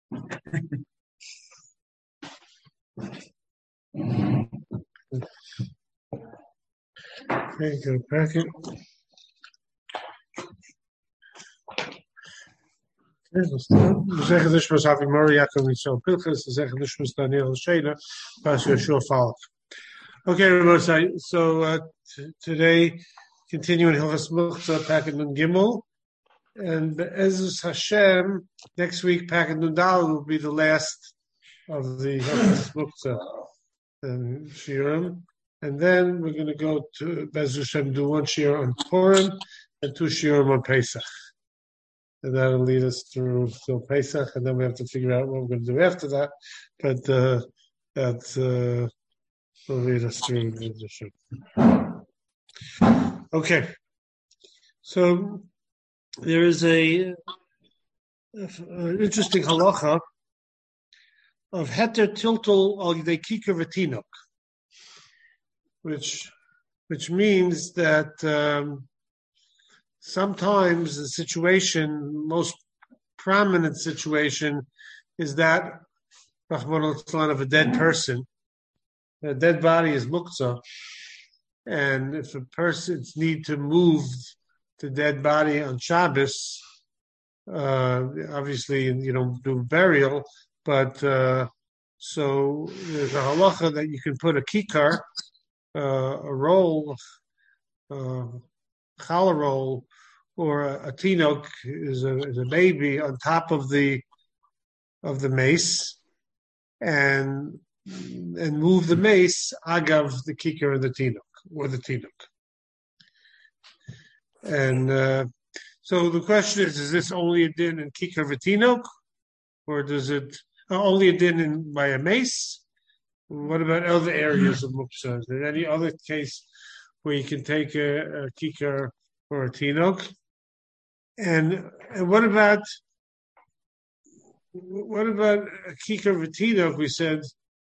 Okay, good packet. Zeggen dus was having Maria Yaakov Pilchus, zeggen dus was Daniel Shena, pas Yeshua Falk. Okay, Rabbi, so today, continuing Hilchas Muchta, packet Nun Gimel, and Be'ezus Hashem, next week, packet Nun Dal will be the last of the Hilchas Muchta Shiurim, and then we're going to go to Be'ezus Hashem, do one Shiur on Purim, and 2 Shiurim on Pesach. And that'll lead us through till Pesach, and then we have to figure out what we're going to do after that. But that will lead us through the edition. Okay. So there is an interesting halacha of heter tiltul al yidei kikar v'tinok, which means that sometimes the situation, most prominent situation, is that of a dead person. A dead body is muktzah, and if a person's need to move the dead body on Shabbos, obviously you don't do burial, but so there's a halacha that you can put a kikar, a roll, challah roll, or a tinok is a baby on top of the mace, and move the mace agav the kikar of the tinok or the tinok. And so the question is this only a din in kikar v'tinok, or does it only a din by a mace? What about other areas of muktzah? Is there any other case where you can take a kikar or a tinok? And what about a kikar v'tinok? We said,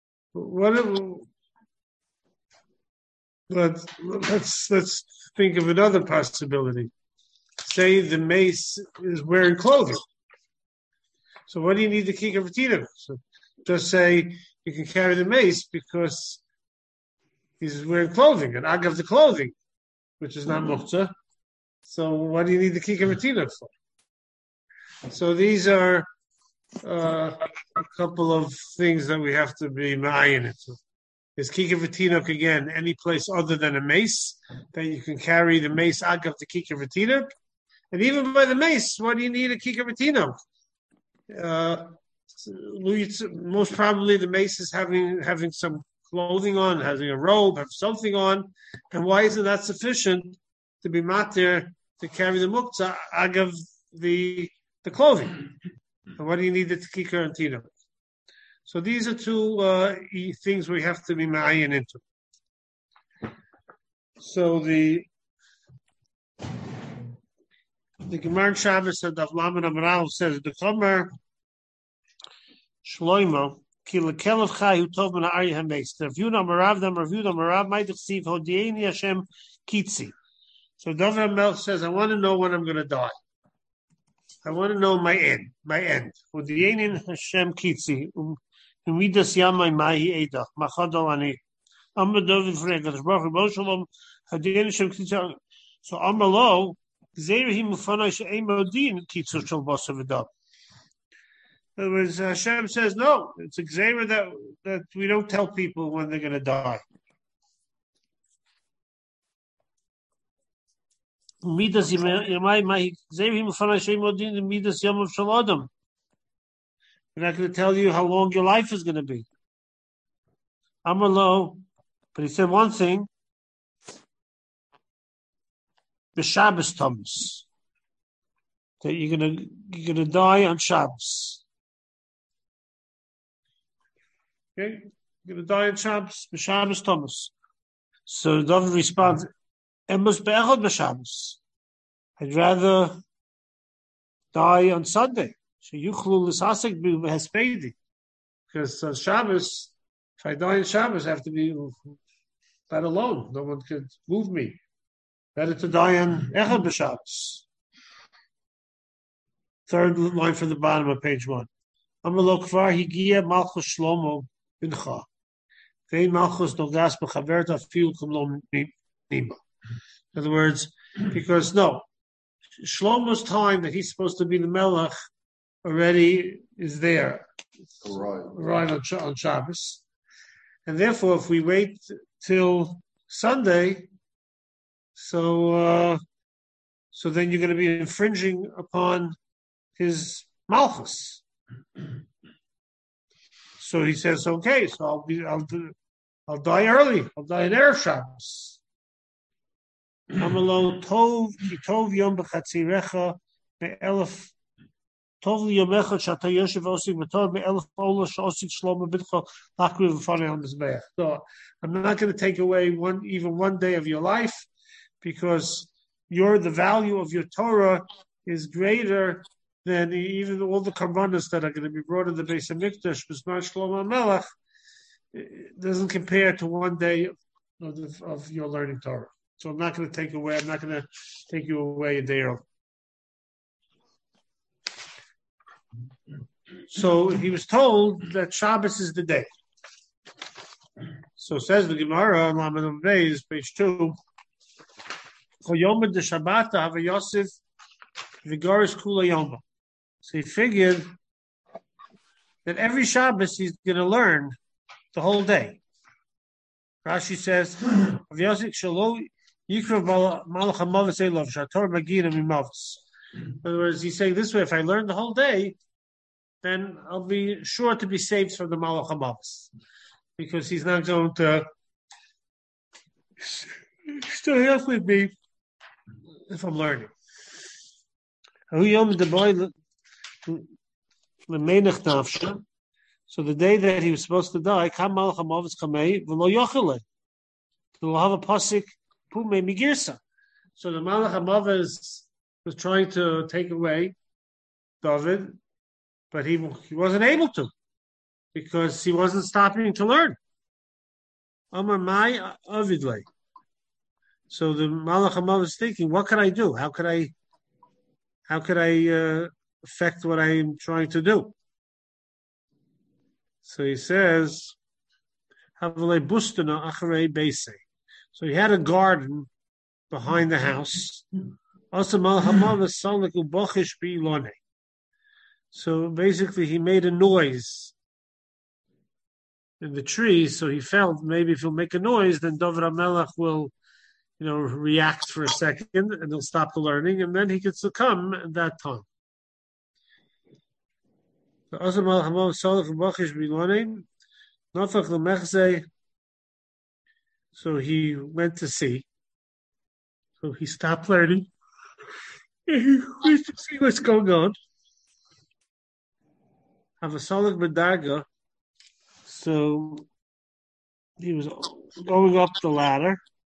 let's think of another possibility. Say the mace is wearing clothing. So what do you need the kikar v'tinok? So just say you can carry the mace because he's wearing clothing, and agav the clothing, which is not muktzah. So what do you need the kikar v'tinok for? So these are a couple of things that we have to be ma'ayin into. Is kikar v'tinok again any place other than a mace that you can carry the mace agav the kikar v'tinok? And even by the mace, what do you need a kikar v'tinok? Most probably the mace is having some clothing on, having a robe, have something on, and why isn't that sufficient to be matir to carry the muktzah agav the clothing? And what do you need the kikar and tinok? So these are two things we have to be ma'ayin into. So the Gemara in Shabbos at Daf Lamed Amud says the Chomer Shloimo ki lekelev chai hu tov min ha'arya hameis. The review number Rav might deceive hodieni Hashem kitzi. So David HaMelech says, I want to know when I'm going to die. I want to know my end. Hodieni Hashem kitzi. Umidas yamai mahi edach machadol ani. Amma David fragt, Baruch Hu Shalom hodieni Hashem kitzi. So Amma lo gzeirah mufanai she'ein modin kitzu shel basar v'dam. In other words, Hashem says, no, it's a gzeirah that we don't tell people when they're going to die. Midas yamai mahi gzeirah mufanai she'ein modin midas yamav shel adam. We're not going to tell you how long your life is going to be. Amar lo, but he said one thing. The Shabbos Thomas. That you're gonna die on Shabbos. Okay? You're gonna die on Shabbos, the Shabbos Thomas. So David responds, Emus be'echad b'Shabbos. I'd rather die on Sunday. So yuchlu l'sasek b'hespedi. Because on Shabbos, if I die on Shabbos, I have to be that alone. No one could move me. Better to die on Echad b'Shabbos. Third line from the bottom of page 1. Amalok Kvar Higia Malchus Shlomo Bincha. Vein Malchus Nogas Bechaverta Fiu Kumlom Nima. In other words, because Shlomo's time that he's supposed to be the Melech already is there. Right on Shabbos. And therefore, if we wait till Sunday, so then you're going to be infringing upon his Malchus. So he says, okay, so I'll die early. I'll die in Erev Shabbos. I'm alone. Tov kitov yom b'chatzirecha me'elef tov liyomecha shata yoshev osik v'tov me'elef ola shosik shlomo b'tcha lakru v'fanei al mizbeach. So I'm not going to take away even one day of your life, because the value of your Torah is greater than even all the karbanos that are going to be brought in the Beis Hamikdash. B'zman Shlomo Melech doesn't compare to one day of your learning Torah. So I'm not going to take you away a day early. So he was told that Shabbos is the day. So says the Gemara on Lamed Beis, page 2. So he figured that every Shabbos he's going to learn the whole day. Rashi says, in other words, he's saying this way: if I learn the whole day, then I'll be sure to be saved from the Malach HaMavos, because he's not going to still here with me if I'm learning. So the day that he was supposed to die, Kam Malach HaMavos Kamei v'lo yochele. We'll have a pasuk Pume Migirsa. So the Malach HaMavos was trying to take away David, but he wasn't able to, because he wasn't stopping to learn. Amar Mai Avidle. So the Malach HaMavos is thinking, what can I do? How could I affect what I'm trying to do? So he says, Havale Bustana Acharei Beise. So he had a garden behind the house. So basically he made a noise in the trees, so he felt maybe if he'll make a noise, then David HaMelech will, react for a second, and he'll stop the learning, and then he could succumb at that time. So he went to see. So he stopped learning. He went to see what's going on. Have a solid Medarga. So he was going up the ladder.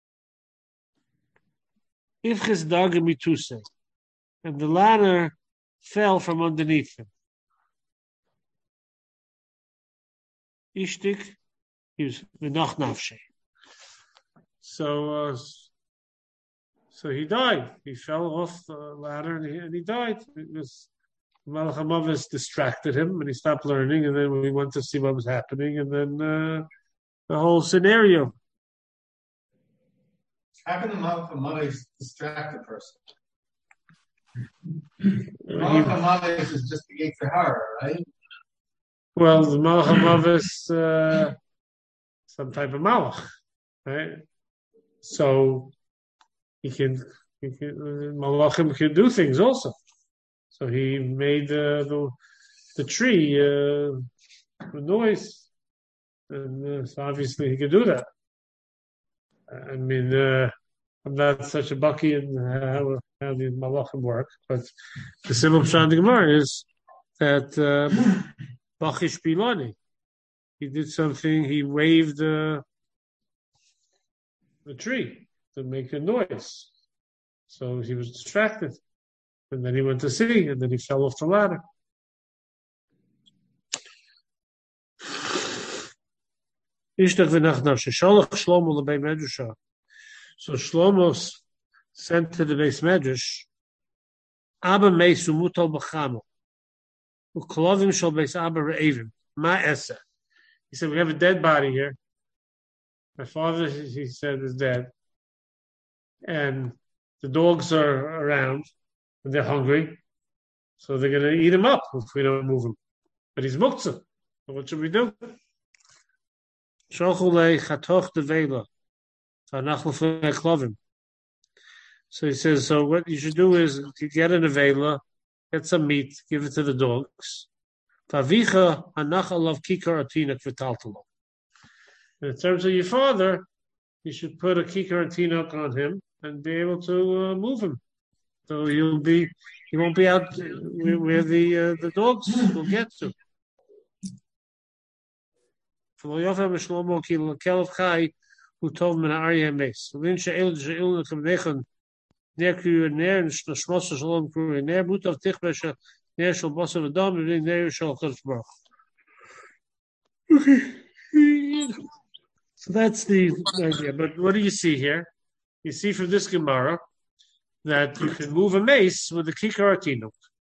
Ifchis Daga Mituse. And the ladder fell from underneath him. Ishtik, he was V'nach Nafshe. So he died. He fell off the ladder and he died. Because Malach HaMavos distracted him and he stopped learning, and then we went to see what was happening, and then the whole scenario. How can the Malach HaMavos distract a person? Malach HaMavos is just the gate for horror, right? Well, the Malach HaMavos, some type of Malach, right? So Malachim can do things also. So he made the tree a noise, and so obviously he could do that. I mean, I'm not such a bucky in how the Malachim work, but the simple Pshat Gemara is that Bachish Bilani, he did something. He waved the tree to make a noise, so he was distracted, and then he went to see, and then he fell off the ladder. So Shlomo sent to the Beis Medrash, Abba Meisu Mutal B'chamo. Uklovim shel beis abba re'evim. Ma esa. He said, we have a dead body here. My father, he said, is dead. And the dogs are around and they're hungry. So they're going to eat him up if we don't move him. But he's muktzah. So what should we do? So he says, so what you should do is to get an avela, get some meat, give it to the dogs. In terms of your father, you should put a kikar and tinok on him and be able to move him. So he won't be out where the dogs will get to. Who told him an Arya Mace. Okay. So that's the idea. But what do you see here? You see from this Gemara that you can move a mace with a kikar atinuk.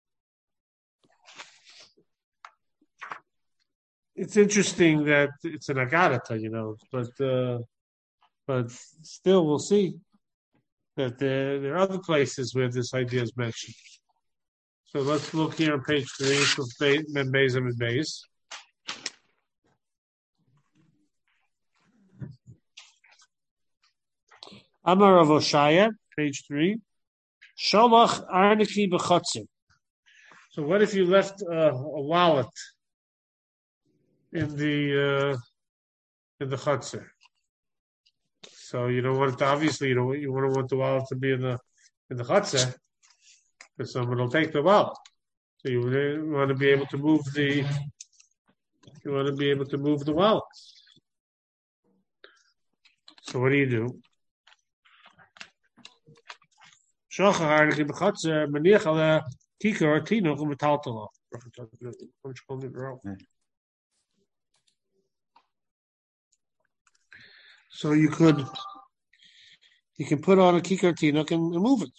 It's interesting that it's an agarata, but still we'll see that there are other places where this idea is mentioned. So let's look here on page 3 of Membeis and Membeis. Amar of Oshaya, page 3. Sholach arniki b'chotzim. So what if you left a wallet in the chotzer? So you don't want it to, obviously you want the wallet to be in the chotzer, because someone will take the wallet. So you want to be able to move the wallet. So what do you do? Shochar harniki b'chotzer maniach ala kikar tinoch u'metaltalo. So you can put on a kikar tinok and move it.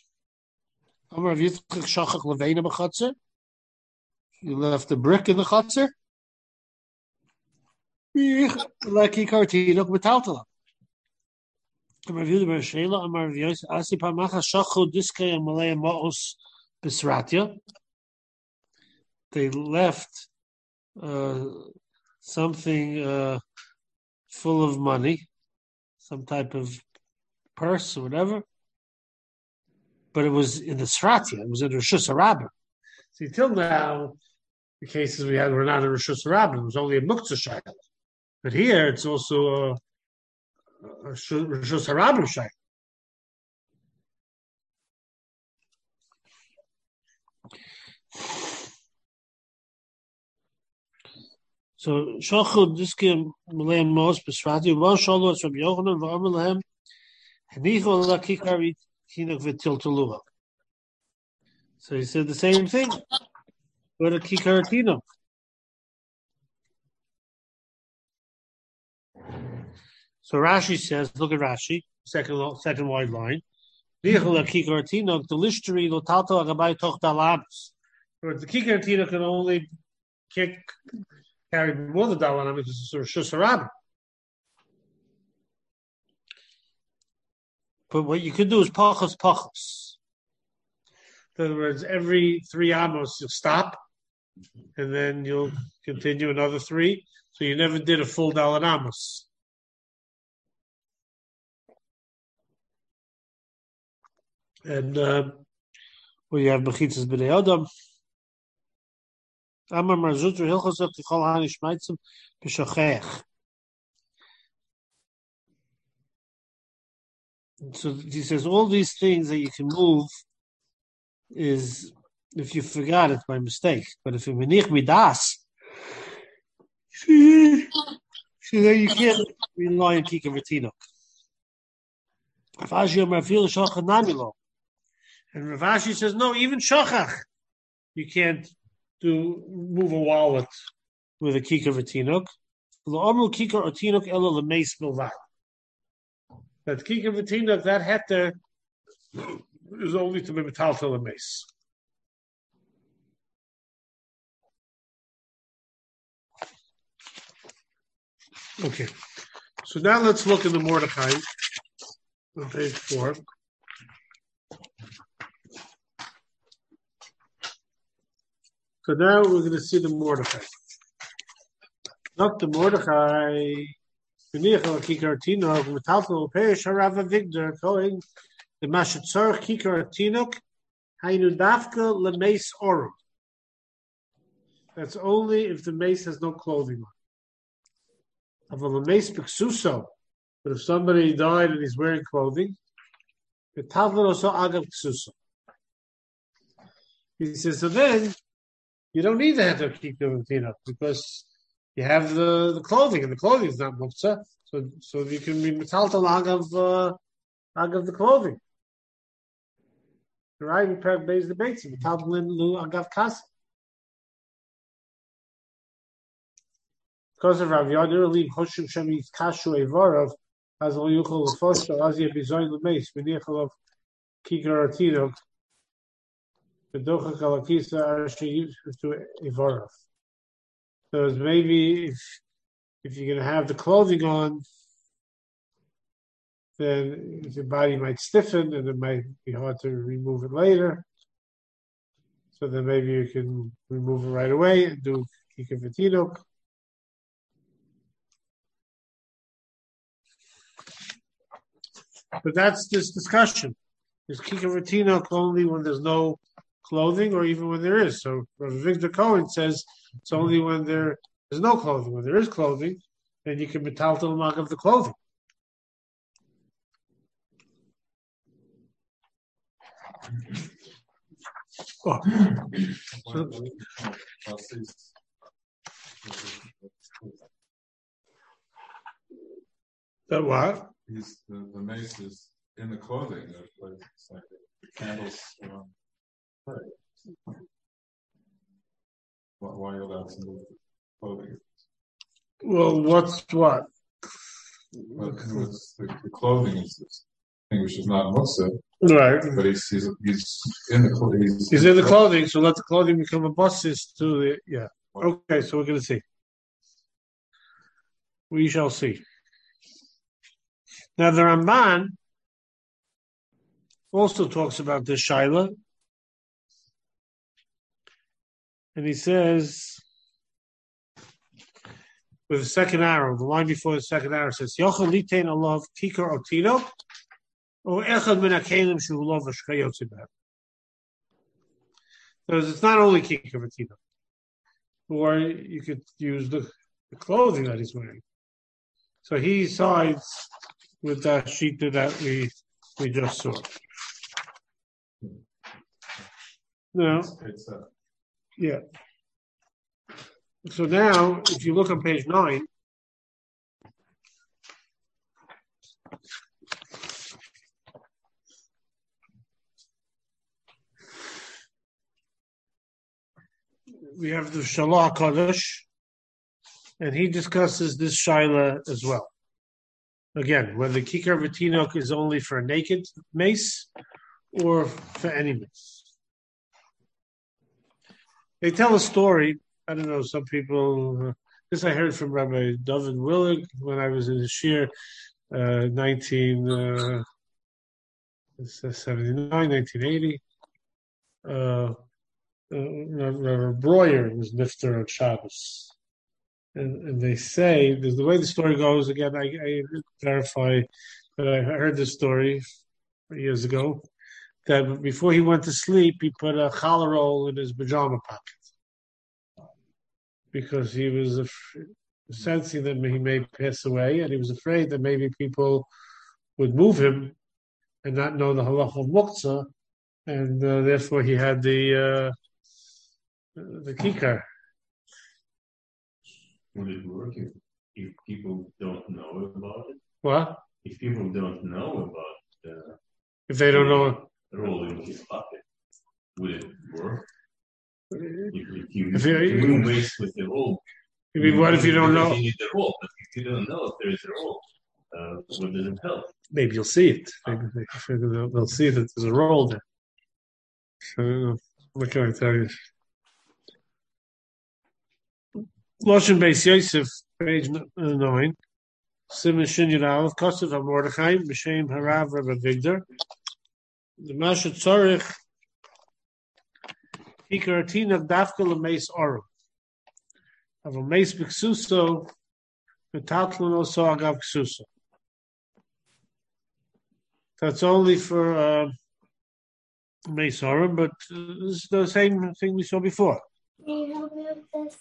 You left the brick in the chotzer. Like kikar tinok metaltala. They left something full of money, some type of purse or whatever, but it was in the Sratia, it was in Rishus Harabim. See, till now, the cases we had were not in Rishus Harabim, it was only a Muktzah Shayla. But here, it's also a Rishus Harabim Shayla. So Shachud Diskim Malayan Mos Besrati one Shalos from Yochanan V'Amalahem Hanicho La Kikari Tinok V'Tiltalua. So he said the same thing. What a Kikar Tinok. So Rashi says, look at Rashi, second wide line. Hanicho La Kikar Tinok the Lishteri Lo Talto Agabai Toch Dalabs. Where the Kikar Tinok can only carry more than Dalanam because it's a Rishus Harabim. But what you could do is pachos. In other words, every 3 amos you'll stop, and then you'll continue another 3. So you never did a full Dalan amos. And you have Mechitzas B'nei Adam. Amar Marzut Hilchosach Tichol Hani Shmaitzim B'Shachech. So he says all these things that you can move is if you forgot it by mistake. But if you menich midas, so then you can't rely on Kikar V'Tinok. Ravashi Amar Fil Shachach Namilo. And Ravashi says no, even Shachach you can't move a wallet with a kikar v'tinok. L'amru kikar v'tinok ela l'meis bilvad. That kikar v'tinok, that heter is only to be metaltal l'meis. Okay. So now let's look in the Mordechai on page 4. So now we're going to see the Mordechai. Not the Mordechai. Kikar Tinok, Metaltal Perish Harava Vigdor, going the Mashatzor Kikar Tinok, Hainu Dafka Lemes Orum. That's only if the mace has no clothing on. Of a Lemes Pixuso, but if somebody died and he's wearing clothing, Metaltal also Agav Pixuso. He says, so then you don't need to have the Kikar Tinok because you have the clothing, and the clothing is not muktzah, so you can be metaltal agav the clothing. Right? We pair base the baits, metaltal in lu agav kas. Because of Rav Yadir Lim Hoshim Shemi Kashu Evarov as al yuchol lefosho as ye bizoin lemeis v'nichol of kikar artinok v'docha kalakisa arshi to Evarov. So maybe if you're going to have the clothing on, then your body might stiffen and it might be hard to remove it later. So then maybe you can remove it right away and do kikar v'tinok. But that's this discussion. Is kikar v'tinok only when there's no clothing or even when there is? So Rav Victor Cohen says it's only when there's no clothing. When there is clothing, then you can metaltal mark of the clothing. Oh. That what? The mace is in the clothing. It's like the candles. Right. Why are you allowed to move the clothing? Well, what's what? Well, the clothing is this thing which is not muktzah. Right. But he's in the clothing. He's in the clothing, so let the clothing become a basis to the yeah. Okay, so we're going to see. We shall see. Now the Ramban also talks about this shaila, and he says, with the second arrow, the line before the second arrow says, Yochel litain alav kikar otino, or echad min hakelim shu lov v'shchayot zibah. So it's not only kikar otino, or you could use the clothing that he's wearing. So he sides with that sheet that we just saw. No. Yeah. So now, if you look on page 9, we have the Shalah Kodesh, and he discusses this shaila as well. Again, whether kikar v'tinok is only for a naked mace or for any mace. They tell a story. I don't know, some people, this I heard from Rabbi David Willig when I was in the Shir, 1979, 1980. Rabbi Breuer was nifter on Shabbos. And they say, the way the story goes, again, I verify that I heard this story years ago, that before he went to sleep, he put a challah roll in his pajama pocket because he was sensing that he may pass away, and he was afraid that maybe people would move him and not know the halacha of muktzah, and therefore he had the kikar. Would it work if people don't know about it? What? If people don't know about if they don't know roll in his pocket, would it work? If you waste with the roll. What if you don't know? You need the roll, but if you don't know if there is a roll, what does it help? Maybe you'll see it. Maybe they'll see that there's a roll there. So, what can I tell you? Loshen Beis Yosef page 9. Simon Shin Yud of Kosev HaMordechai, B'Shem Harav Rabbi Vigdor. The Masha Tzorich, Hikaratina Dafka L'Meis Orum. Of a Meis B'Ksuso, Metatlan also Agav Ksuso. That's only for Meis Orum, but this is the same thing we saw before. Can you help me with this?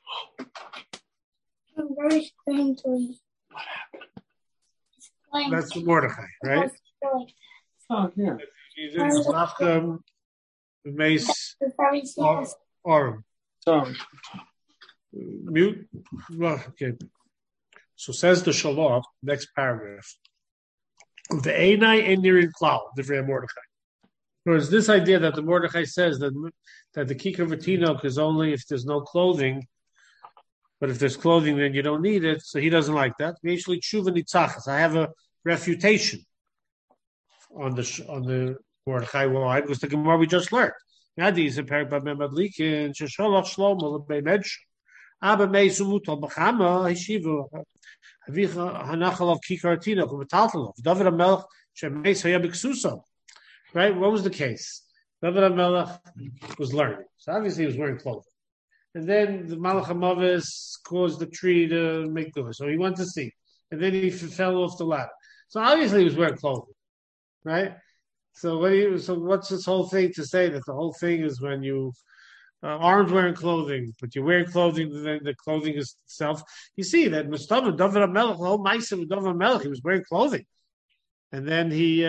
I'm very strangely. What happened? That's for Mordechai, right? Oh, yeah. It's Dafka Meis Orum. Sorry. Mute. Well, okay. So says the Shalom, next paragraph. The Einai Einirin Klal, the Mordechai. Whereas this idea that the Mordechai says that the Kikar V'Tinok is only if there's no clothing, but if there's clothing, then you don't need it. So he doesn't like that. Actually, Tshuva Nitzachas. I have a refutation on the Mordechai why because the Gemara we just learned. Nadi is a parak by Memadlikin Shesholach Shlomo LeBeimedsh Abba Meisumutal Bachama Hishivu Avicha Hanachal of Kikar V'Tinok V'Taltalov David HaMelech Shemeis Hayabik Suso. Right? What was the case? David HaMelech was learning. So obviously he was wearing clothing. And then the Malach HaMavis caused the tree to make noise. So he went to see. And then he fell off the ladder. So obviously he was wearing clothing. Right? So what's this whole thing to say that the whole thing is when you aren't wearing clothing, but you're wearing clothing, then the clothing is itself. You see that Mustafa, David HaMelech, the whole Maisa with David HaMelech, he was wearing clothing. And then he...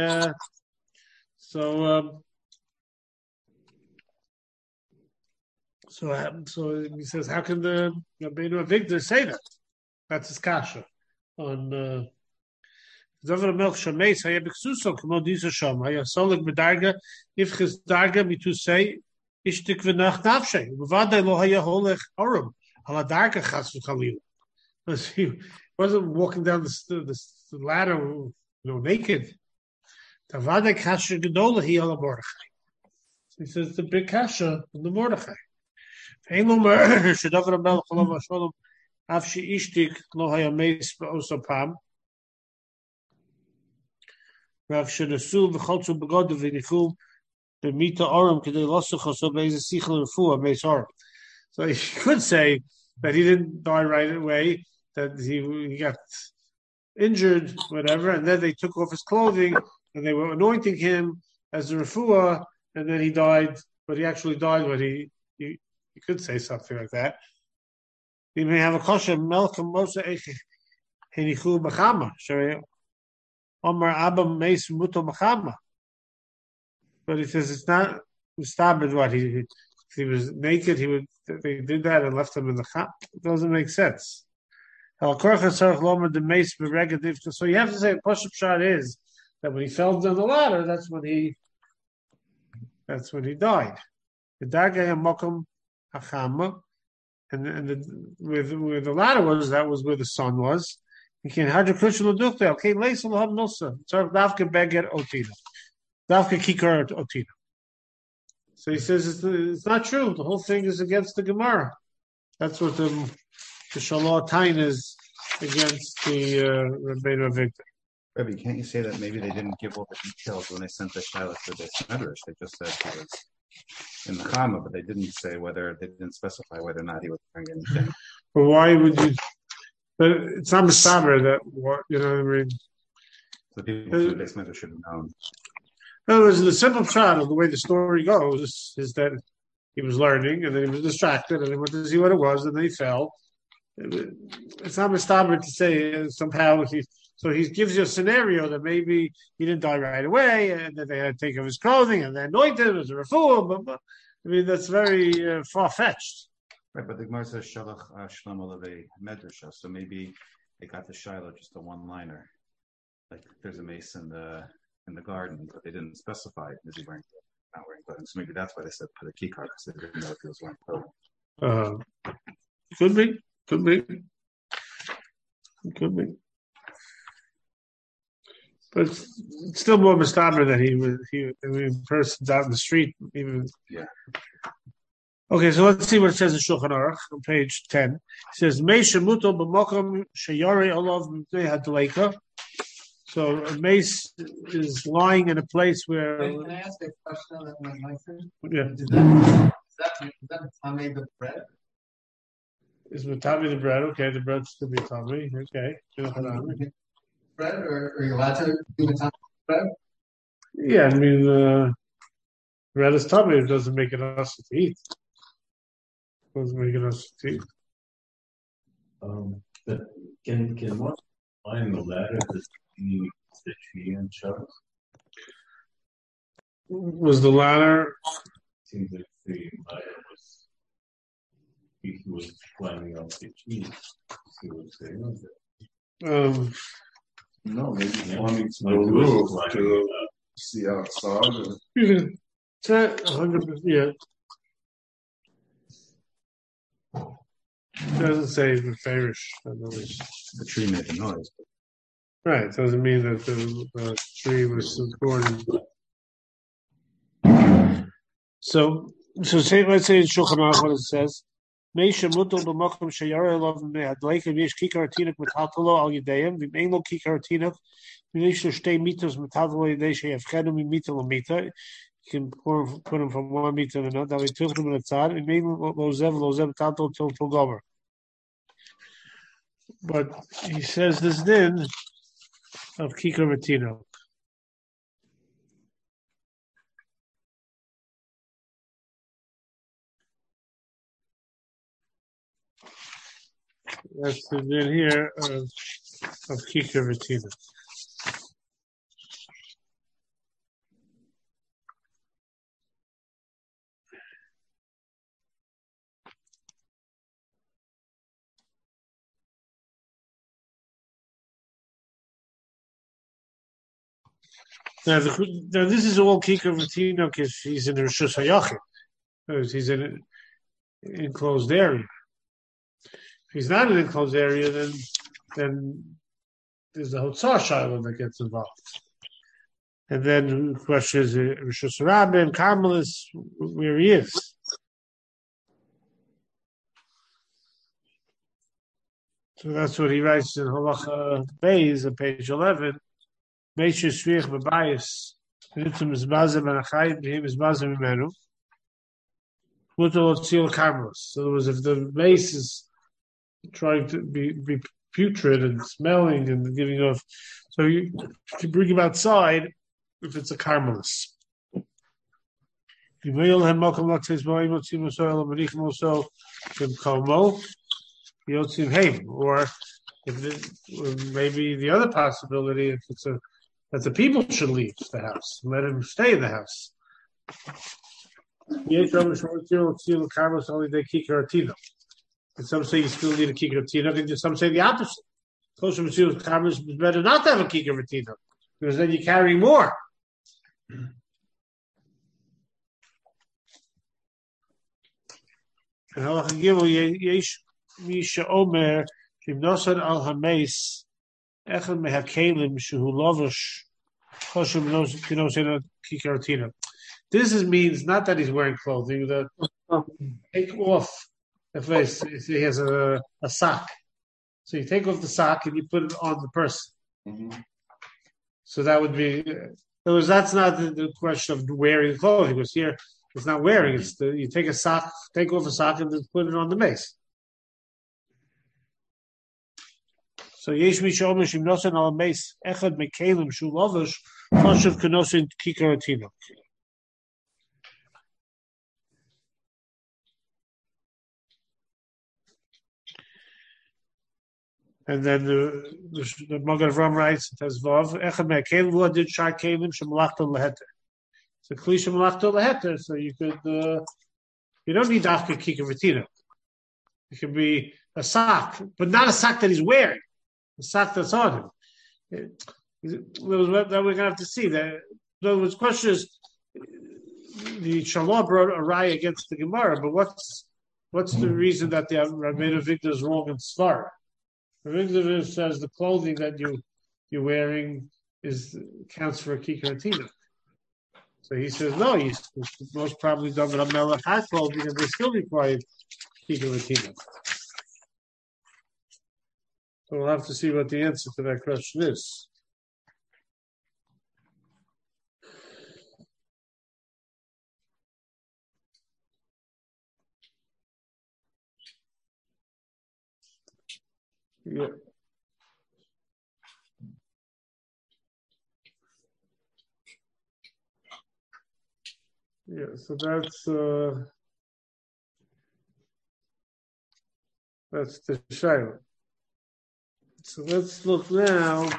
So he says, how can the Rabbeinu Avigdor say that? That's his kasha on David HaMelech Shameis Hayabik Suso K'mo Disa Shom Hayasolik B'Darga Ifchis Darga Mitusei Ishtik V'Nach Nafshei B'Vaday Lo Hayaholech Orum Hala Darga Chas V'Chalil. He wasn't walking down the ladder, naked. Tavada Kasha Gedola Hi Ala Mordechai. He says the big kasha on the Mordechai. Ve'Elomer Shedavar HaMelech Olav HaSholom Avshi Ishtik Lo Hayameis Ba'osapam Rav Shenasu V'Cholzu B'Godu V'Nichum B'Mita Oram K'dei Losuch Oso Be'ez Sichel Refuah Meis Oram. So you could say that he didn't die right away, that he got injured, whatever, and then they took off his clothing and they were anointing him as a refuah, and then he died, but he actually died when he could say something like that. He may have a kosher Melchem Mosa Henichu Bachama, Shere Omar Abba Meis Muto Bachama. But he says it's not Mustabed what he was naked, they did that and left him in the chap. It doesn't make sense. So you have to say a push-up shot is that when he fell down the ladder, that's when he died. The Dargay Mokum Hachama, and where the ladder was, that was where the sun was. You can have Dafka Beget Otina. Dafka Kikar Otina. So he says it's not true. The whole thing is against the Gemara. That's what the Shalom Tain is against the Rabbeinu Avigdor. Rebbe, can't you say that maybe they didn't give all the details when they sent the Shiloh to the Medrash? They just said he was in the Chama, but they didn't specify whether or not he was wearing anything. But why would you? But it's not Misaber that what you know what I mean. The people from the Medrash should have known. In other words, the simple shot of the way the story goes is that he was learning and then he was distracted and he went to see what it was and then he fell. It's not Mistaber to say somehow he gives you a scenario that maybe he didn't die right away and that they had to take off his clothing and they anointed him as a refuah. But I mean, that's very far-fetched. Right, but the Gemara says Shalach Shlomo Levei Medrasha, so maybe they got the Shiloh just a one-liner. Like there's a mace in the garden, but they didn't specify is he wearing clothing, not wearing clothing. So maybe that's why they said put a key card because they didn't know if he was wearing clothing. Could be. But it's still more Mistaber that he persons out in the street even. Yeah. Okay, so let's see what it says in Shulchan Aruch on page 10. It says, Meisha muto b'mokom sheyari olav mipnei hadleika. So a mace is lying in a place where... Can I ask a question on that, Yeah. Is that Tommy the bread? Is Matami the bread? Okay, the bread's to be Tommy. Okay. Bread, or are you allowed to do the Tommy bread? Yeah, I mean, bread is Tommy. It doesn't make it us to eat. It doesn't make it us to eat. But can one find the ladder between the tree and Shabbos? Was the ladder? Seems like the ladder he was climbing up the tree. He was saying No, maybe Yeah. climbing to the Like he was roof climbing to see outside. It's 100%. Yeah. It doesn't say the farish. The tree made a noise. Right. Doesn't mean that the tree was supported. So say, let's say in Shulchan Aruch what it says. Meisha mutal b'makom sheyara elav me'adleika v'yesh kikar tinuk metatalo al yedayim v'mein lo kikar tinuk v'yesh lo shtei mitos metatalo yedei sheyavchenu mimita l'mita. You can put them from one mita to another. That we took them in a tzad. V'mein lo zev tato till gomer. But he says this din of kikar v'tinuk. That's the din here of kikar v'tinuk. Now this is all kikar v'tinuk if he's in a reshus hayachid. He's in an enclosed area. If he's not in an enclosed area, then there's the Hotzah Shiloh that gets involved. And then the question is, Rishus Rabbim, Carmelis, where he is. So that's what he writes in Halacha Beis on page 11. Meishu Shviach B'bayis, Nitzum Mizbazim and Achayim, B'him Mizbazim Imenu. Mutal Otzil Carmelis. In other words, if the mace is trying to be putrid and smelling and giving off, so you bring him outside if it's a Carmelis. Or if maybe the other possibility, if it's that the people should leave the house, let him stay in the house. And some say you still need a kikar v'tinuk, and some say the opposite. Kosher Mitzvah Carmelis is better not to have a kikar v'tinuk, because then you carry more. And Halacha Gimel Yesh Misha Omer Shimnosan Al Hameis Echad Mehakelim Shehu Lovish Kosher Mitzvah Kikar v'tinuk. This means not that he's wearing clothing, that take off. If he has a sock, so you take off the sock and you put it on the person. Mm-hmm. So that would be. That's not the question of wearing clothing. Because here it's not wearing. It's you take off a sock and then put it on the mace. So yesh misha omer shimnosan al mace echad mekelim shu lovish chashuv kenosin kikar v'tinuk. And then the Magen Avraham writes, it has Vav, Echad me'akelim v'u did shar kelim shemalachto leheter. It's a klisha malachto leheter, so you could, you don't need dafka kikar v'tinuk. It could be a sock, but not a sock that he's wearing, a sock that's on him. That we're going to have to see. In other words, the question is, the Shalom brought a raya against the Gemara, but what's the reason that the Rabbeinu Avigdor is wrong in Svara? Rabbeinu says the clothing that you're wearing counts for a kikar v'tinuk. So he says, no, he's most probably David HaMelech had clothing, and they still required Kikar V'Tinok. So we'll have to see what the answer to that question is. Yeah. Yeah, so that's the Shaila. So let's look now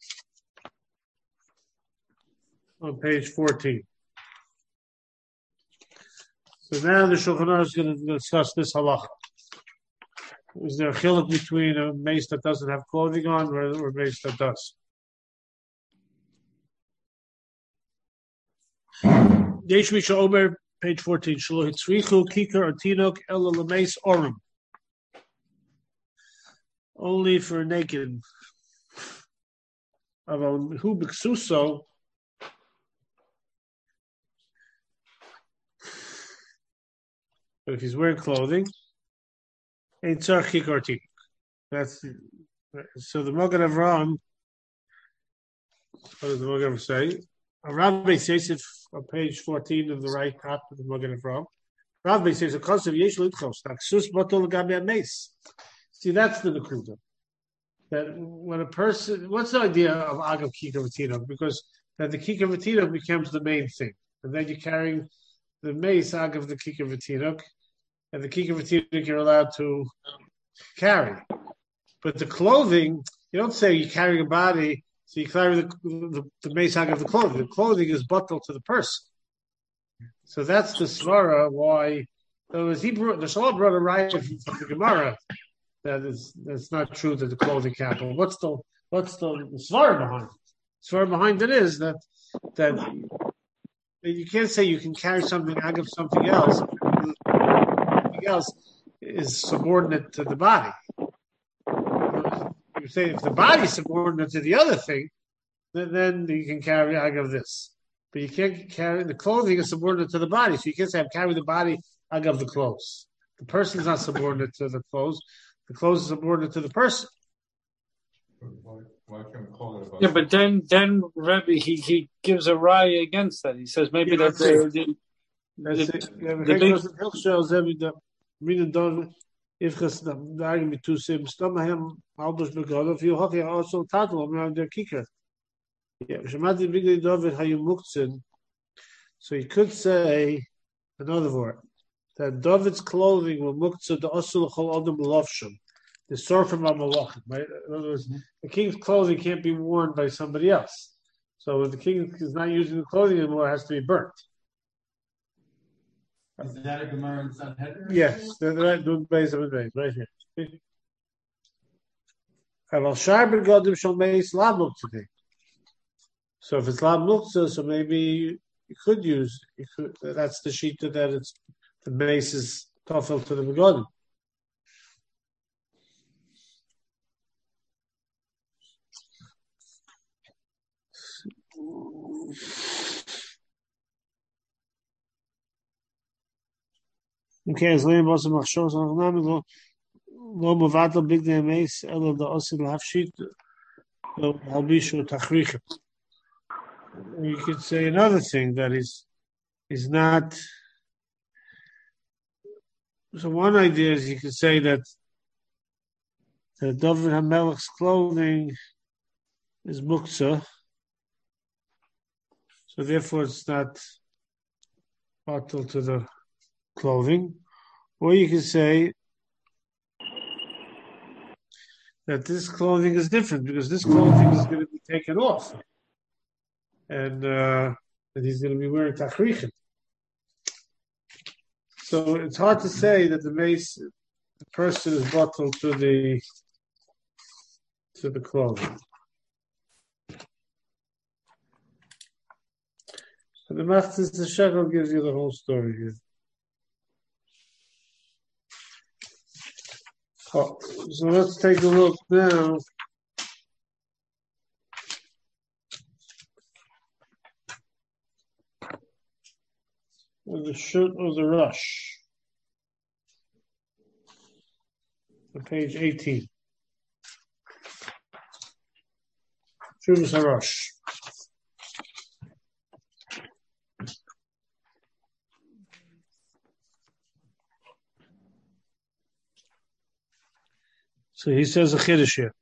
on page 14. So now the Shulchan Aruch is going to discuss this halacha. Is there a chiluk between a mace that doesn't have clothing on or a mace that does? Yesh Misha Omer, page 14. Shelo hitzrichu kikar atinok ela lemeis orim. Only for naked. Aval hu b'ksuso. But if he's wearing clothing, ain't tzarich kikar atinok. That's so the Magen Avraham. What does the Magen Avraham say? Rabbi says it on page 14 of the right top of the Magen Avraham. Rabbi says, "Because of yesh litchos, taksus botol gabi mace." See, that's the nekuda. That when a person, what's the idea of agav kikar v'tinok? Because that the kikar v'tinok becomes the main thing, and then you're carrying the mace agav the kikar v'tinok, and the kikar v'tinok you're allowed to carry. But the clothing, you don't say you're carrying a body. So you carry the mace of the clothing. The clothing is bottled to the person. So that's the svara why. The Shalom brought a riot from the Gemara that's not true that the clothing can't. But what's the svara behind it? The svara behind it is that you can't say you can carry something out of something else. Something else is subordinate to the body. You say if the body is subordinate to the other thing, then you can carry out of this. But you can't carry the clothing is subordinate to the body, so you can't say I'm carrying the body out of the clothes. The person is not subordinate to the clothes. The clothes is subordinate to the person. Why can't we call it about? Yeah, but then Rebbe he gives a raya against that. He says maybe that's the if dagen mit tu sim stammahem albus begonnen für hat ja also tatel am der kicker. Yeah, shemati big David hayumuktzen. So he could say another word that David's clothing will muktzah the asul chol adam lovshim. The sort from Amalachim. Right? In other words, the king's clothing can't be worn by somebody else. So if the king is not using the clothing anymore, it has to be burnt. Is that a Gemara in Sanhedrin? Yes, they're right here. So if it's lab muktzah, so maybe you could use. That's the shita that it's the mace is tofel to the begodim. Okay, as Liam was a machshor, so lo movatel big day mace, elo the osid lafshit, lo halbishu tachrichem. You could say another thing that is not. So one idea is you could say that David HaMelech's clothing is muktzah, so therefore it's not vital to the clothing, or you could say that this clothing is different because this clothing is going to be taken off, and that he's going to be wearing tachrichem. So it's hard to say that the person is bottled to the clothing. So the Machzis the Shekel gives you the whole story here. Oh, so let's take a look now. the shoot of the rush. On page 18. Shuvas HaRosh. So he says a chiddush here.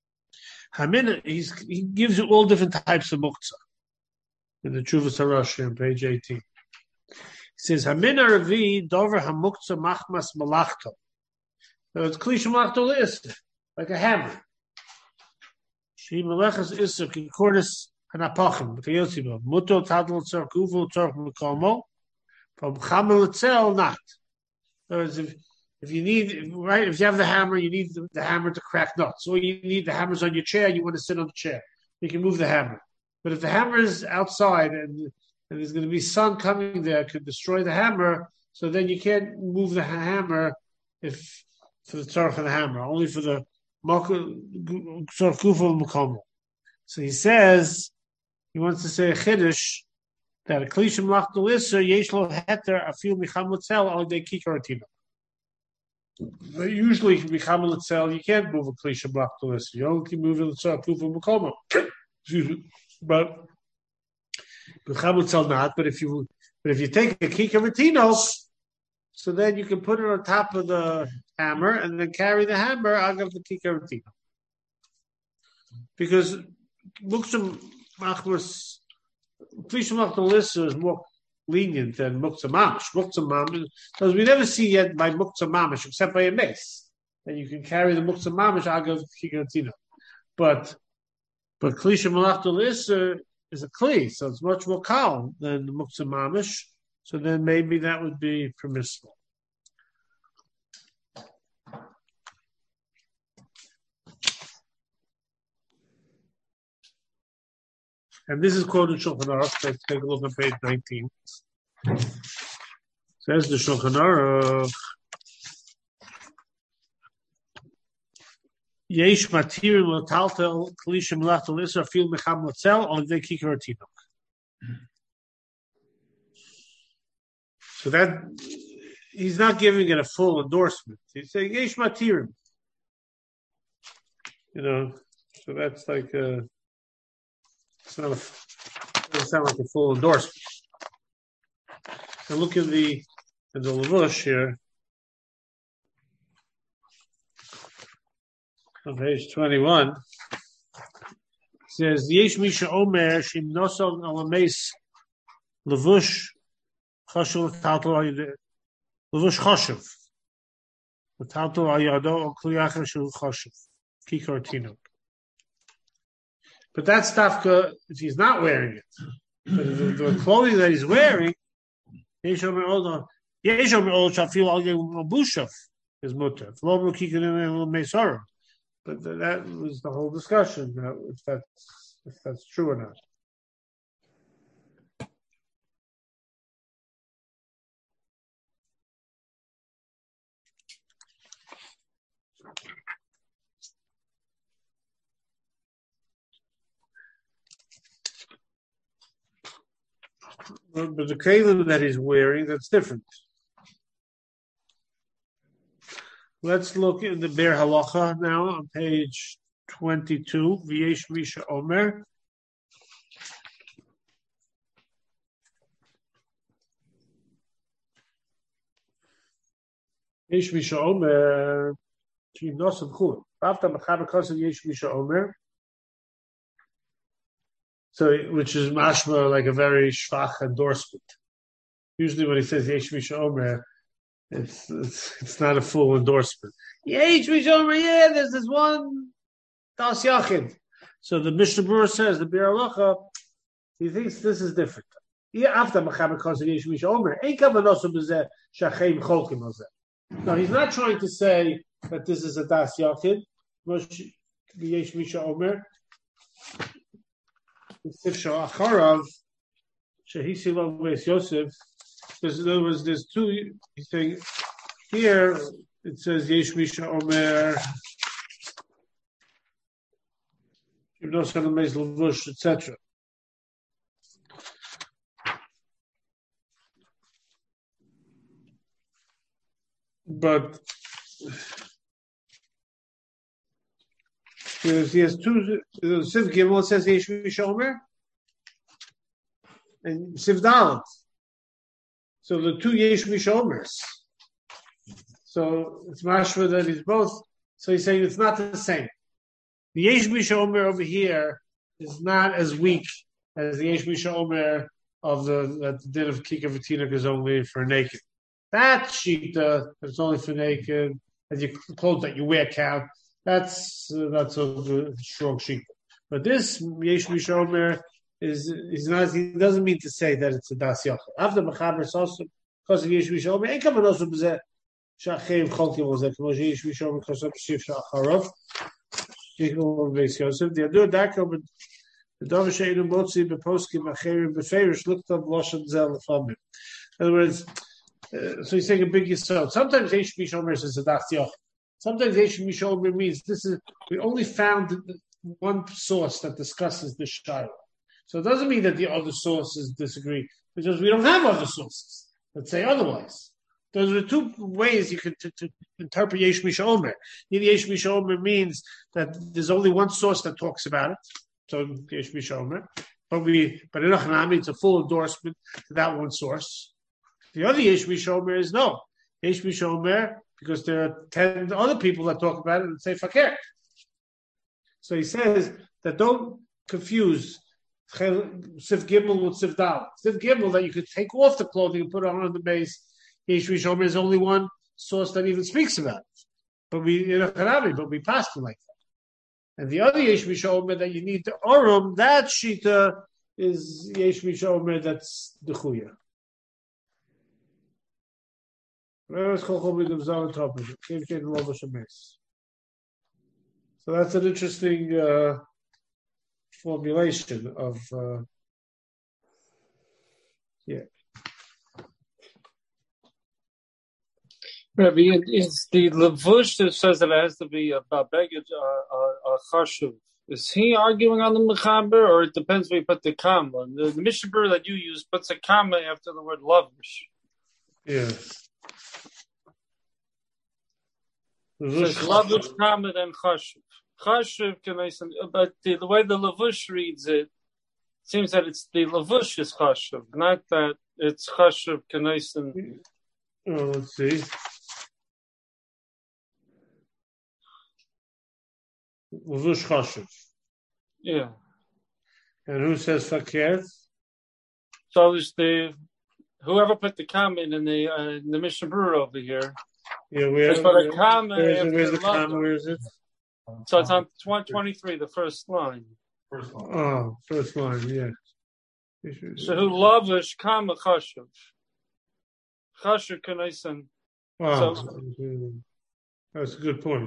He gives you all different types of muktzah in the Shuvas HaRosh on page 18. He says Hamin Aravi Dover Hamuktzah Machmas Malachto. So it's Kli Shemalachto L'Isser, like a hammer. She Melechas Isser Kikordis Hanapachim B'Kayotzibo Muto Tadl Tzar Kuvu Tzar Mekomo from Chamel Etzel not. In other words, if you need, right, if you have the hammer, you need the hammer to crack nuts. Or you need the hammers on your chair, you want to sit on the chair. You can move the hammer. But if the hammer is outside and there's going to be sun coming there, could destroy the hammer, so then you can't move the hammer for the tzarech of the hammer, only for the tzarech kufa mukomo. So he says, he wants to say a chiddush, that a kli shemalachto l'isser yesh lo heter afil micham l'tzel al yedei kikar atina. But usually, Michael itself, you can't move a Kli Shemalachto L'Isser. You only can move it itself, Kufa Mukomo. But Michael itself not. But if you take a Kikar Retino, so then you can put it on top of the hammer and then carry the hammer out of the Kikar Retino. Because Muktzah Machmas, Kli Shemalachto L'Isser is more lenient than Muktzah Mamish. Muktzah Mamish, because we never see yet by Muktzah Mamish except by a mace. Then you can carry the Muktzah Mamish agav Kikaratina. But Kli Shemalachto L'Isser is a Kli, so it's much more calm than the Muktzah Mamish. So then maybe that would be permissible. And this is quoted Shulchan Aruch. Let's take a look at page 19. Says the Shulchan Aruch, Yesh matirim l'taltel kli shemalachto l'isser fil mecham l'tzel on the kikar tinok. So that he's not giving it a full endorsement. He's saying Yesh matirim. So that's like doesn't sound like a full endorsement. And look in the Levush here on page 21. It says Yesh Misha Omer Shim Nosog Alames Levush Chashuv Tato Levush Chashuv Tato Ayado Kliyachar Shu Chashuv Kikar Tinok. But that's tafka if he's not wearing it. But the clothing that he's wearing, is mutter. But that was the whole discussion, if that's true or not. But the kelim that he's wearing, that's different. Let's look in the Be'er Halacha now on page 22. V'yesh Misha Omer. Yesh Misha Omer. Sheim Nosam Chul. After Mechaber Kosev Yesh Misha Omer. So, which is mashma like a very shvach endorsement. Usually, when he says Yesh Misha Omer, it's not a full endorsement. Yesh Misha Omer, yeah, there's this one Das Yachid. So the Mishnah Berurah says the Be'er Halacha, he thinks this is different. After Mechaber Kosev Yesh Misha Omer, ein kavanosum b'zeh shachem cholkim ozeh. Now he's not trying to say that this is a Das Yachid. Yesh Misha Omer. Acharav, Shehisi Lo Beis Yosef. Because in other words, there's two. He's saying here it says Yesh Misha Omer, Yibnos Chanamez Levush, etc. but he has two. Siv Gimel says Yesh Mishomer, and Siv Dalet. So the two Yesh Mishomers. So it's mashma that it's both. So he's saying it's not the same. The Yesh Mishomer over here is not as weak as the Yesh Mishomer of the din of Kika Vatinik is only for naked. That shita that's only for naked, as your clothes that you wear count. That's a strong shita. But this Yesh Mishomer is not. He doesn't mean to say that it's a das yachid. After mechaber also because of Yesh Mishomer, ain't coming also b'zeh shachev cholkim b'zeh k'mo Yesh Mishomer because of shif shacharov. The other darker, but the davar sheinu motzi beposkim acherim beferish looked up loshen zel lefamim. In other words, so he's saying a big yisod. Sometimes Yesh Mishomer is a das yachid. Sometimes Yesh Mishomer means we only found one source that discusses the shayla. So it doesn't mean that the other sources disagree, because we don't have other sources that say otherwise. Those are two ways you can to interpret Yesh Mishomer. Yesh Mishomer means that there's only one source that talks about it. So Yesh Mishomer. But in Achanami, it's a full endorsement to that one source. The other Yesh Mishomer is no. Yesh Mishomer, because there are 10 other people that talk about it and say fakir. So he says that don't confuse Sif Gimel with Sif Dal. Sif Gimel that you could take off the clothing and put it on the base. Yesh Mishomer is only one source that even speaks about it. But we passed it like that. And the other Yesh Mishomer that you need to Orum, that Shita is Yesh Mishomer that's the Chuya. So that's an interesting formulation of Rabbi, is the Levush that says that it has to be a baggage a chashuv? Is he arguing on the mechaber, or it depends where you put the comma? The Mishnah Berurah that you use puts a comma after the word Levush. Yeah. It says Levush comma then chashuv. Chashuv can I say, but the way the Levush reads it seems that it's the Levush is chashuv, not that it's chashuv can I say. Let's see. Levush chashuv. Yeah. And who says fakir? So there's whoever put the comment in the Mishnah Berurah over here. Yeah, where's the comma? Where is it? So it's on 123, the first line. Oh, first line, yeah. So who lavish comma chashuv? Chashuv kanaisan. Oh, that's a good point.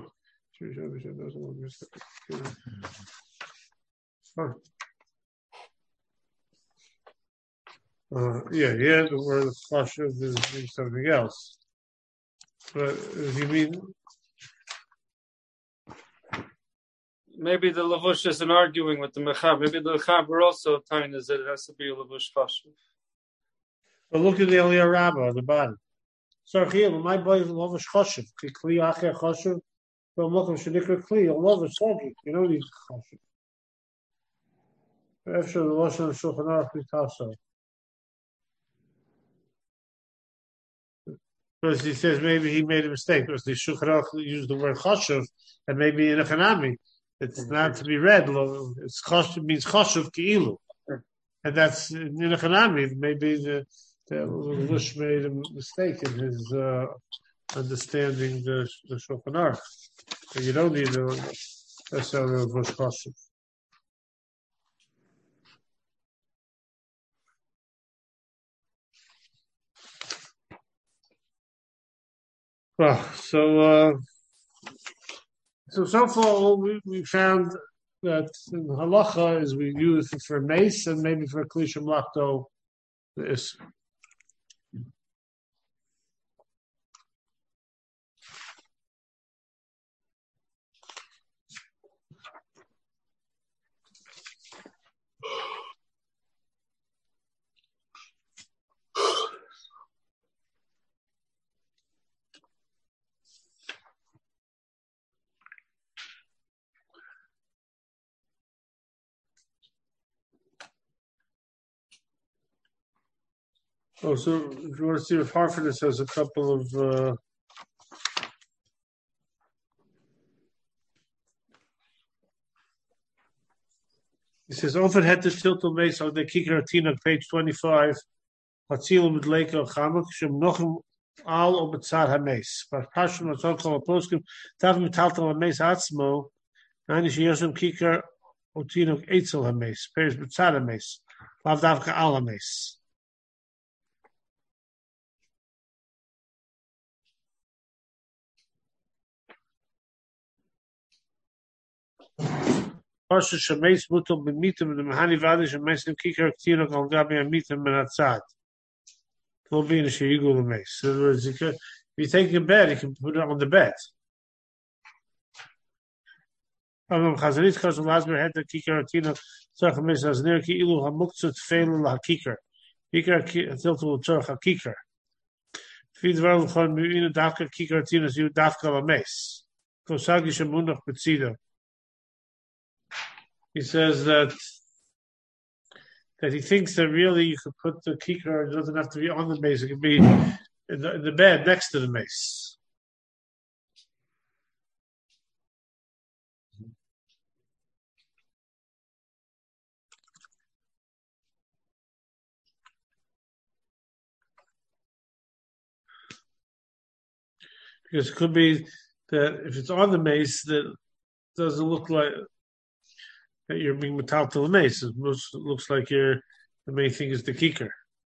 The word chashuv is something else. But you mean maybe the Levush isn't arguing with the Mechaber. Maybe the Mechaber also telling us that it has to be a Levush chashuv. But look at the Eliyah Rabbah at the bottom. So here, my boy Levush chashuv, kli acher chashuv, but mokum shenikra kli, Levush chashuv. You don't need chashuv. After the Lashon Shulchan Aruch Mikasa. Because he says maybe he made a mistake because the Shulchan Aruch used the word chashuv, and maybe in a Hanami it's not to be read. It's chashuv means chashuv keilu, and that's in a Hanami. Maybe the Lush made a mistake in his understanding the Shulchan Aruch. So you don't need necessarily a Lush chashuv. Well, so far we found that in halacha is we use it for mace and maybe for klisha mlachto is. Oh, so if you want to see if Harfordus has a couple of he says often had to tiltle mace on the Kikar Tinok, page 25. Hatzilum with Leko Chamak, Shem Nochem Al Obetzar Hames. But Pashim was all called Poskim, Tav Metaltal Hames Atzmo, Nanish Yosem Kikar Otinok Eitzel Hames, Pairs Betzar Hames, Lav Davka Al Hames. Pasha Shames Mutal Bemitim, the Mahani Vadish, and Mesim Kikar Tinok Al Gabi Amitim Menatzad. Will be in a shirigul mace. In other words, if you take a bed, you can put it on the bed. Chazanit Chazal Lasber had the kikar atina tzarch mace as near ki ilu hamuktzu tfeilu lahakikar. Kikar tiltul tzarch hakikar. Feed varal chon mu'inu dafka kikar atina zu dafka la mace. Kosagi shamunach betzido. He says that he thinks that really you could put the kikar, it doesn't have to be on the mace, it could be in the bed next to the mace. Because it could be that if it's on the mace, that it doesn't look like that you're being metal to the mace. It looks like the main thing is the kikar.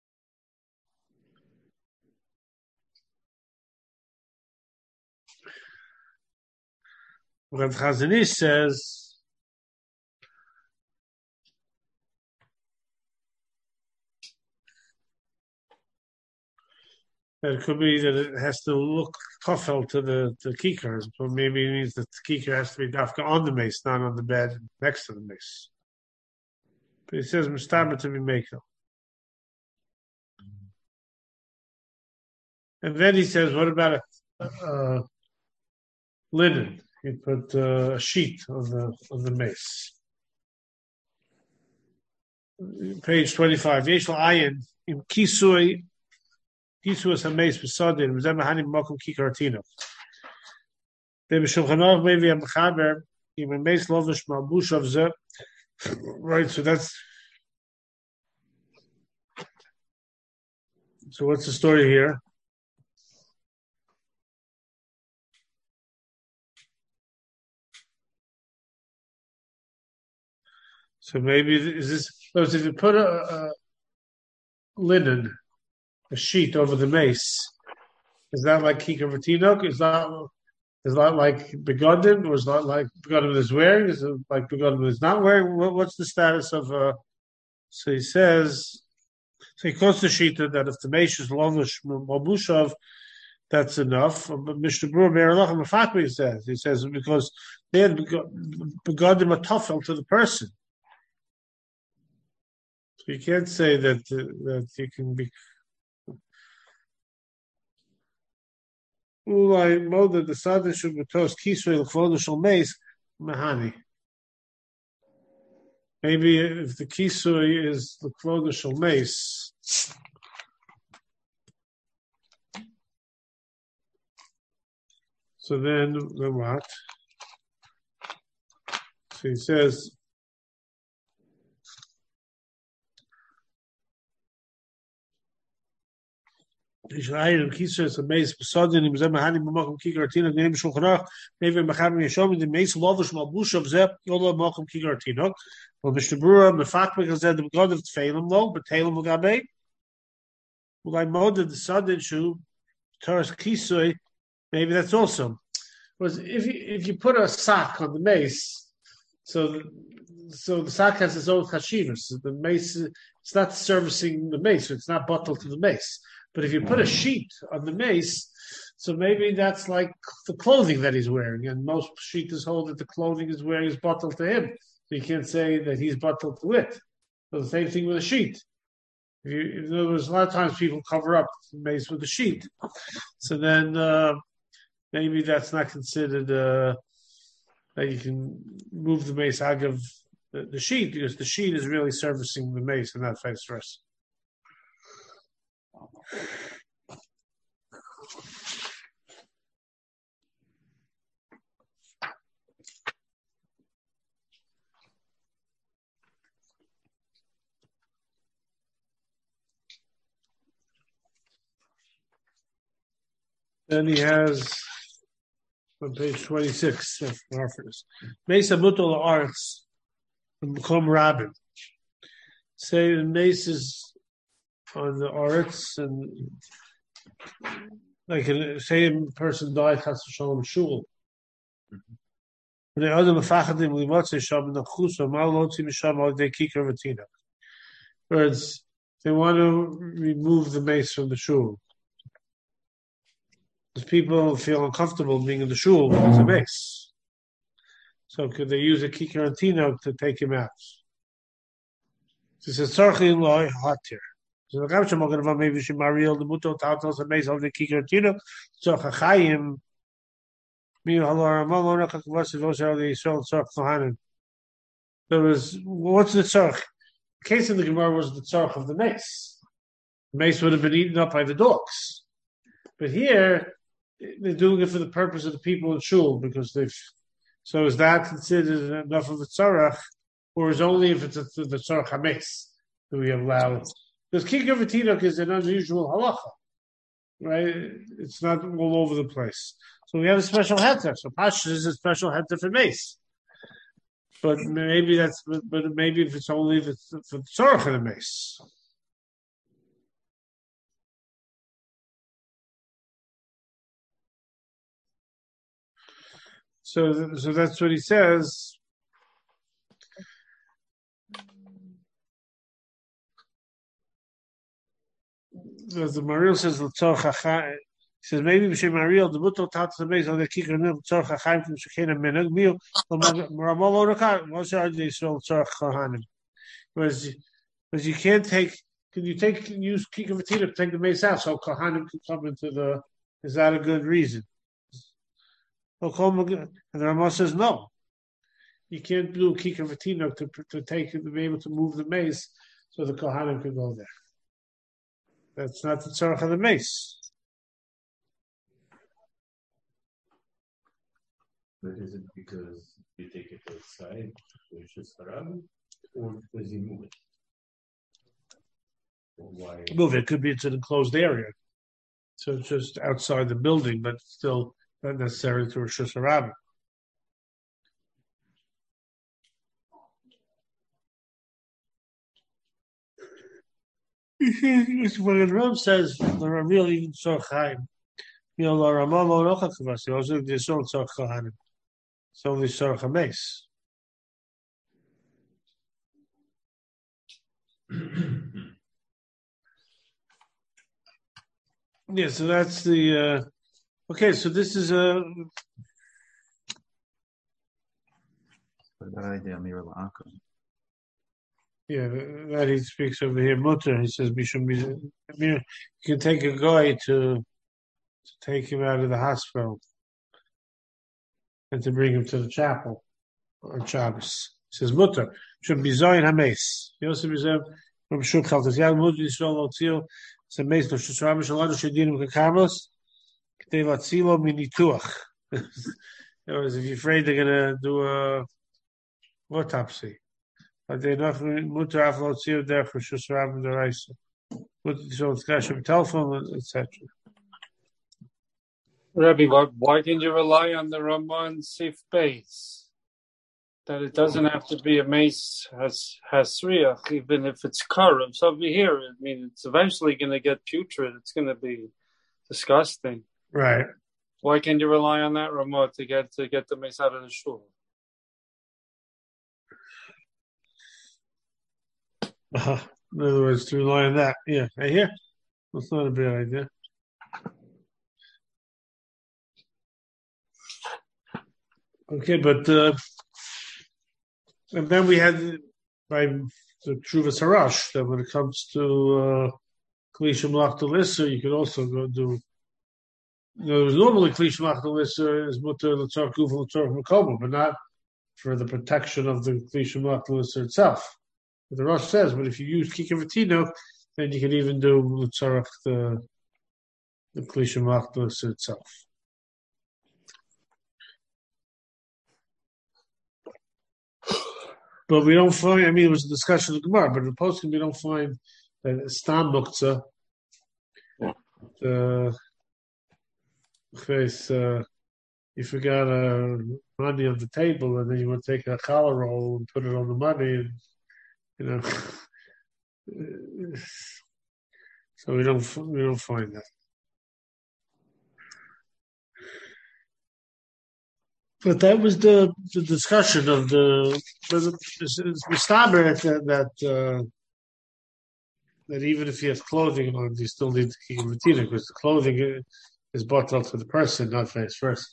What Chazanish says that it could be that it has to look tough to the kikar, so maybe it means that the kikar has to be dafka on the mace, not on the bed next to the mace. But he says Mustama to be meko. And then he says, what about a linen? You put a sheet on the mace. Page 25. Yeshel ayin im kisui. Kisuas hameis b'sadin. V'zeh mahanim mokum kikartino. They b'shulchanov maybe a mechaber im hameis lovish malbush of zeh. Right. So what's the story here? So maybe if you put a linen, a sheet over the mace, is that like kikar v'tinok? Is that like begodim? Or is that like begodim is wearing? Is it like begodim is not wearing? What's the status of? So he says. So he quotes the shita that if the mace is lovish malbushov, that's enough. But Mishnah Berurah Me'erlach Mefakri says because they had begodim a tofel to the person. So you can't say that you can be. Ulai moda the sadin should be toast kisrei l'kvoda shel meis mahani. Maybe if the kisui is the l'kvoda shel meis. So then what? So he says. Maybe the mace lovish malbush of zeh yola mokum kigar tinok. Well, Mishnah Berurah mefakbek has said the god of tefillim lo, but tefillim ugabe. Well, I moded the sudden shoe teres kisui. Maybe that's also. Because if you put a sock on the mace, so the sock has its own chashivas. So the mace, it's not servicing the mace, so it's not bottled to the mace. But if you put a sheet on the mace, so maybe that's like the clothing that he's wearing, and most sheeters hold that the clothing he's wearing is bottled to him. So you can't say that he's bottled to it. So the same thing with a sheet. In other words, a lot of times people cover up the mace with a sheet. So then maybe that's not considered that you can move the mace out of the sheet, because the sheet is really servicing the mace and not vice versa. Then he has on page 26 of Harford's Mesa Mutal Arts from Kom Rabin. Say the mace is on the arts and like say a person died has to show him shul. When the other mafachadim we want to show him the chusa maloti misham al de kikar vatina. Whereas they want to remove the mace from the shul. Because people feel uncomfortable being in the shul with the mace. So could they use a kikar vatina to take him out? This is tzarchi loy hatir. So the Gamsha Mogadava maybe she mariel the muto tatos and mace of the kikar vatina. So chachayim. There was what's the tzarch? The case in the Gemara was the tzarch of the mace. The mace would have been eaten up by the dogs. But here they're doing it for the purpose of the people in shul because they've. So is that considered enough of a tzarach, or is only if it's the tzarach hametz do we allow? Because kikar v'tinok is an unusual halacha, right? It's not all over the place. So we have a special heter. So Pashas is a special heter for mace. But maybe maybe if it's only for the tzarach of the mace. So that's what he says. As the Mariel says, he says maybe B'Shem Mariel the mutal tat the base on the kikar nil tzarch hachaim from shekina minug mil Ramal Orakar what's our Yisrael tzarch kohanim. Whereas you can't take. Can you use kikar vatina to take the mace out so kohanim can come into the? Is that a good reason? And the Ramah says no. You can't do kikar vatina to be able to move the mace so the kohanim can go there. That's not the tzarach of the mace. But is it because you take it outside, which is haram, or does he move it? Why? Move it. Could be it's an enclosed area. So it's just outside the building, but still not necessarily to Rosh Hashanah. When the Ram says the real even Tzarchaim, you know, the Ramah Morocha Kavasi, also the Yisrael Tzarchaim. It's only Tzarchames. Yeah, so that's the okay, so this is a yeah, that he speaks over here. Mutter, he says, you can take a guy to take him out of the hospital and to bring him to the chapel on Shabbos. He says, Mutter, should be Zoyin HaMeis. He also be Zoyin from Shukal. Does Yad Mutter Yisrael Otzil? It's a Meis, no Shusram, Shaladu Shedinim Kakarmos, Ktev Atzilo Minituach. In other words, if you're afraid they're going to do a autopsy. But they're not mutter aflo tzir there for shusram and the rice. Mutter so it's cash of telephone, etc. Rabbi, why can you rely on the Ramon safe base? That it doesn't have to be a mace has riach, even if it's karam. So over here, I mean, it's eventually going to get putrid. It's going to be disgusting. Right. Why can't you rely on that Ramon to get the mace out of the shul? In other words, to rely on that. Yeah, right here. That's not a bad idea. Okay, but and then we had by the Truvas Harash that when it comes to Kli Shemlach D'Lisser, you could also go do. Normally Kli Shemlach D'Lisser is mutter l'tzarch guf l'tzarch mekobo, but not for the protection of the Kli Shemlach D'Lisser itself. The Rosh says, but if you use kikar vatina, then you can even do L'Tzarech the Klisha Machdus itself. But we don't find, it was a discussion of the Gemara, but in the posting we don't find that Stam Muktzah, you forgot money on the table, and then you would take a challah roll and put it on the money, and so we don't find that. But that was the discussion of the that even if he has clothing on, you still need to keep Matina, because the clothing is bought out to the person, not vice versa.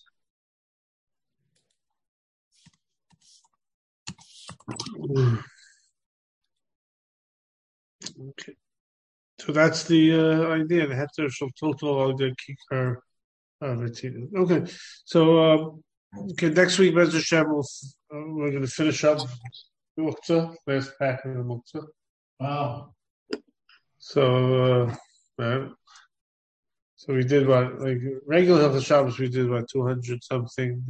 Okay. So that's the idea. The heter shall total the kikar Matina. Okay. So next week, Bez Hashem, we're going to finish up Muktzah, last pack of the Muktzah. Wow. So we did regular Hilchos Shabbos, we did 200 something,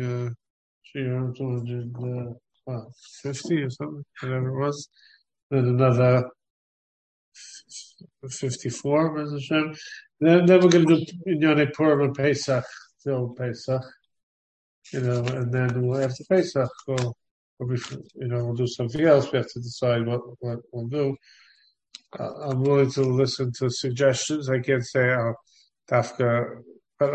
250 or something, whatever it was. Then another 54, Bez Hashem. Then we're going to do Inyanei Purim and Pesach, till Pesach. And then after Pesach, we'll do something else. We have to decide what we'll do. I'm willing to listen to suggestions. I can't say Tafka, but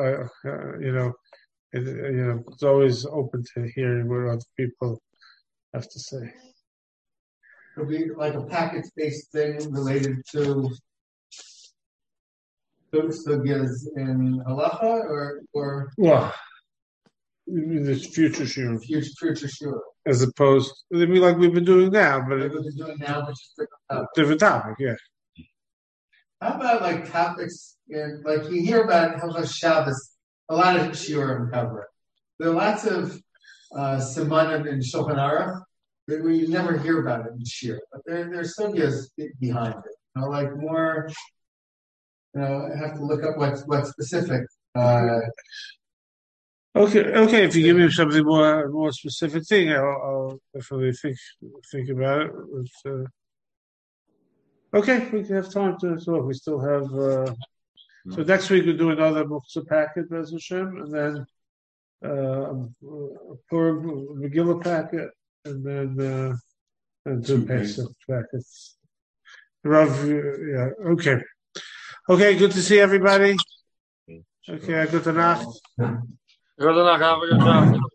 it's always open to hearing what other people have to say. It'll be like a package-based thing related to sugyas in halacha, or this future shiur. Future shiur. As opposed, it'd be like we've been doing now, but just different topic, yeah. How about like topics like you hear about Hilchos Shabbos, a lot of shiurim cover it. There are lots of simanim in Shulchan Aruch that we never hear about it in shiur, but there's sugyas behind it. Like more. I have to look up what's specific. Okay. If you give me something more specific thing, I'll definitely think about it. Okay, we can have time to talk. We still have. So next week we'll do another Muktzah packet, Bez Hashem, and then a Purim Megillah packet, and then two Pesach packets. Rav, yeah. Okay. Good to see everybody. Okay, good enough. Good enough. Have a good job.